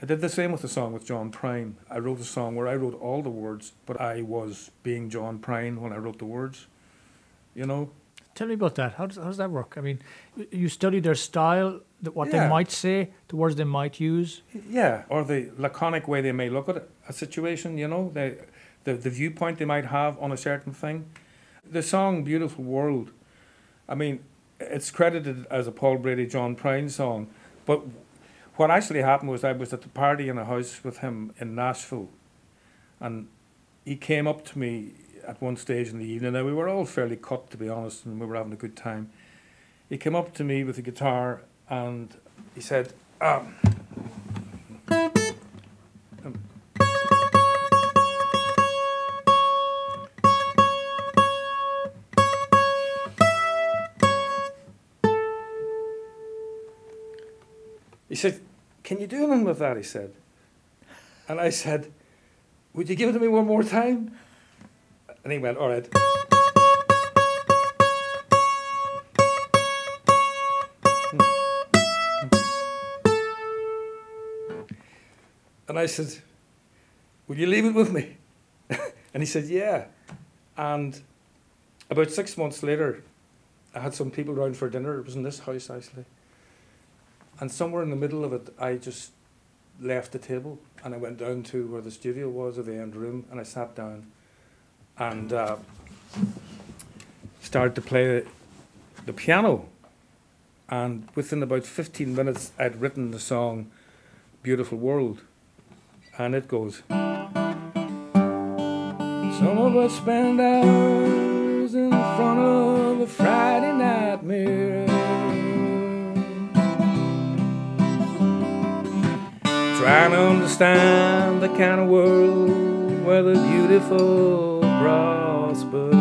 I did the same with the song with John Prine. I wrote a song where I wrote all the words, but I was being John Prine when I wrote the words. You know? Tell me about that. How does that work? I mean, you study their style, what they Yeah. might say, the words they might use. Yeah, or the laconic way they may look at a situation, you know, the viewpoint they might have on a certain thing. The song Beautiful World, I mean, it's credited as a Paul Brady, John Prine song, but what actually happened was I was at the party in a house with him in Nashville, and he came up to me at one stage in the evening. Now, we were all fairly cut, to be honest, and we were having a good time. He came up to me with a guitar and he said, he said, "Can you do anything with that?" he said. And I said, "Would you give it to me one more time?" And he went, "All right." And I said, "Will you leave it with me?" And he said, "Yeah." And about 6 months later, I had some people round for dinner. It was in this house, actually. And somewhere in the middle of it, I just left the table and I went down to where the studio was, or the end room, and I sat down and started to play the piano. And within about 15 minutes, I'd written the song Beautiful World. And it goes, some of us spend hours in front of a Friday night mirror, trying to understand the kind of world where the beautiful prosper,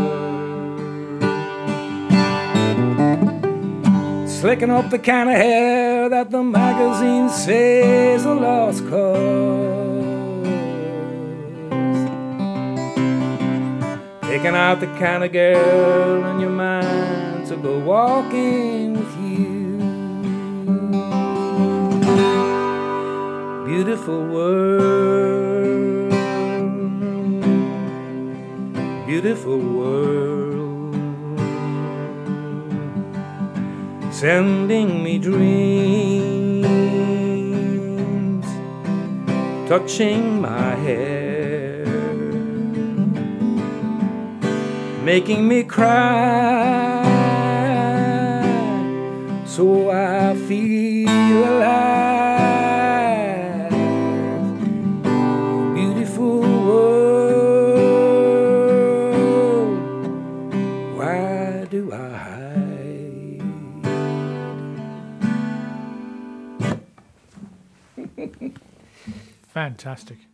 slicking up the kind of hair that the magazine says a lost cause, picking out the kind of girl in your mind to go walking with you. Beautiful world, beautiful world, sending me dreams, touching my hair, making me cry, so I feel alive. Beautiful world, why do I hide? Fantastic.